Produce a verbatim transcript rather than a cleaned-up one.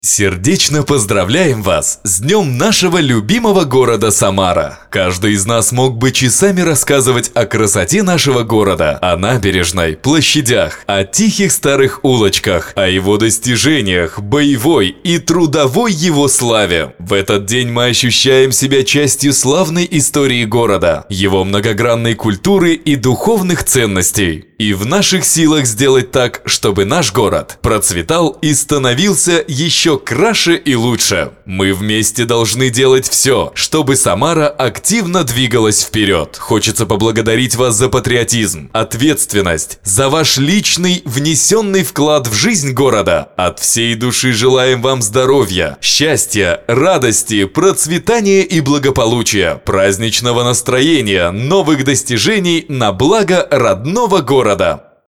Сердечно поздравляем вас с днем нашего любимого города Самара. Каждый из нас мог бы часами рассказывать о красоте нашего города, о набережной, площадях, о тихих старых улочках, о его достижениях, боевой и трудовой его славе. В этот день мы ощущаем себя частью славной истории города, его многогранной культуры и духовных ценностей. И в наших силах сделать так, чтобы наш город процветал и становился еще краше и лучше. Мы вместе должны делать все, чтобы Самара активно двигалась вперед. Хочется поблагодарить вас за патриотизм, ответственность, за ваш личный внесенный вклад в жизнь города. От всей души желаем вам здоровья, счастья, радости, процветания и благополучия, праздничного настроения, новых достижений на благо родного города.